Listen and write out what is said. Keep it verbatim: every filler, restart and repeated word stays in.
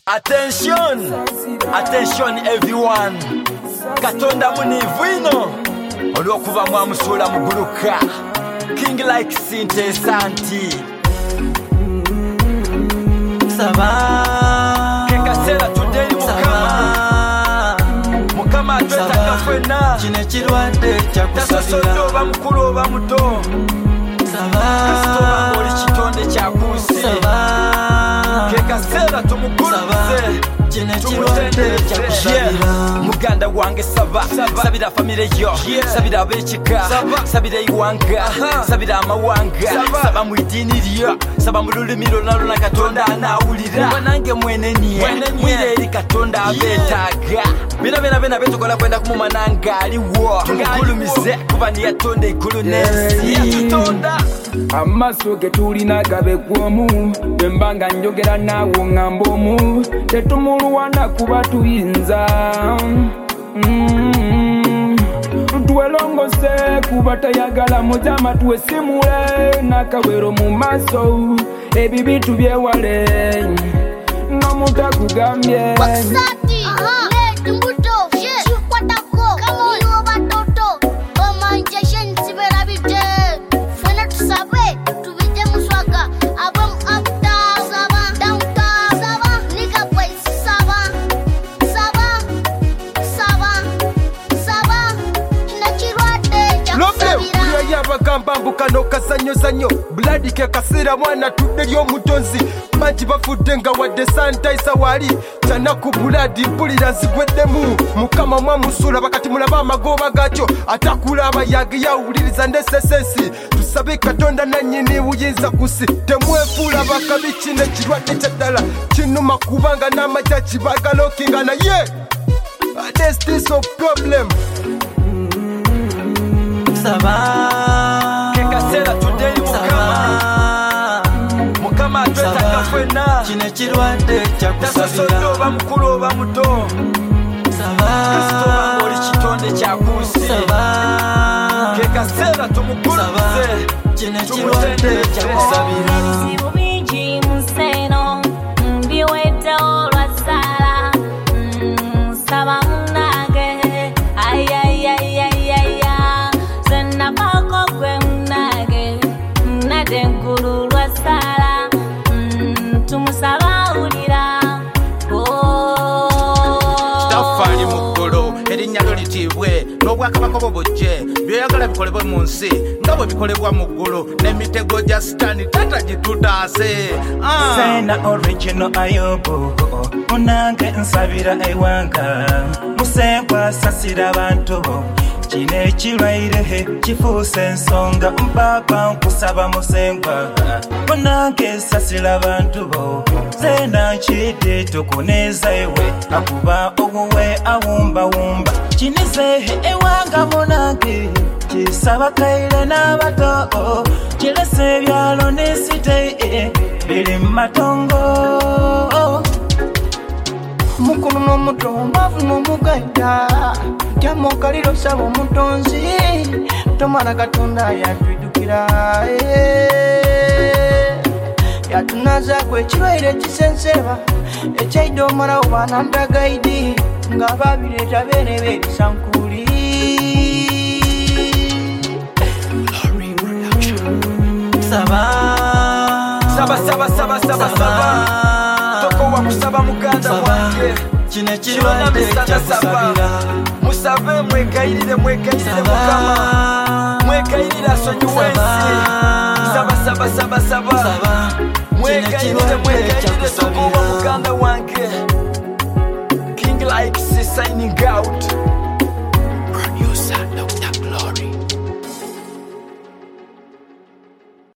Attention, attention everyone. Katonda munivu ino olwokuva mwamusula muguluka. King like Sinte Santi Saba Kekasera today mukama Mukama atwetaka fena Chine chirwande chakusabira Tasosodoba mukulu oba muto Saba Kasitoba ngoli chitonde chakusi Saba Kekasera tumukuruze Chine chirwande chakusabira Muganda wange saba Sabira famile yo Sabira abechika Sabira iwanga Sabira amawanga Saba mwidini liyo Saba mululimi lonalo na Katonda anawulira Mwanange mwene niye Mwireri Katonda abetaga Bina bina bina betukola kwenda kumumananga aliwo Tungulumize kuba ni yatonde ikulu nesi Yatutonda Amaso getulina gabe gwomu Bembanga njogera nawo ngambomu Tetumuluwana kuba tuyinza mm. Tuwelongose kuba tayagala mujama tuwesimule Nakawero mu maso Ebi bitu byewale Nomuta kugambye Wakusati Leti mbuto Chikwatako Kamoni wabatoto Omanjeshen sibera bide Fena tusabe Tubide muswaka Abam upta Saba Downtown Saba Nika place Saba Saba Saba Saba Nachirwate Chakusabira Loble Yabagamba mbukano kazanyo zanyo Bloody ke kasira mwana tudde lyo mutonzi Manji bafudde nga wadde sanitizer wali Chana ku bloody mpulira zigweddemu Mukama mwamusula bakati mulaba amagoba gakyo Atakulaba yagi yawuliriza ndesesensi Tusabe Katonda nannyini buyinza kusi Temwefuula bakabi kino ekirwadde kyaddala Kinuma kubanga n'amagya kibagala okinga naye There's this of problem Saba Kekasera today mukama Mukama atwetaka fena Chine chirwande chakusabira Tasosodoba mukulu oba muto Saba Kasitoba ngoli chitonde chakusi Saba Kekasera tumukuruze Chine chirwande chakusabira Sibu bingi museno Mbiwete olwa sala Saba munage Ay ay ay ay ay Zena pako kwe munage Nade nkulu lwa sala Tumusaba ulira Kitafali mugolo erinnya lyo litibwe n'obwakabaka bw'obujje byoyagala bikolebwe mu nsi nga bwe bikolebwa mu ggulu n'emitego gya sitaani tata gitutaase Sena original ayobo munange nsabira ewanka musenkwa sasira abantu kino ekirwaire kifuuse ensonga mpapa nkusaba musenkwa munange sasira abantu bo Sena nkidde tukuneeza ewe akuba obuwe awumbawumba kinize ewanga munange kisaba kaire n'abato kirese ebyalo n'esite biri mu matongo Mukulu n'omuto mbavu n'omugayda Jamo kaliro sabo mutonzi Tomara Katonda yatwidukira Yatunaza kwe kirwaire kisenseba Ekyaido mara obana ntagaidi Nga babireta bene berisankuli Saba Saba saba saba saba saba Toko wa kusaba muganda wange Chine chirwande chakusabira Musabe mwekairire mwekairire mukama Mwekairire asonyi wensi Saba saba saba saba Mwekairire mwekairire toko wa muganda wange King like signing out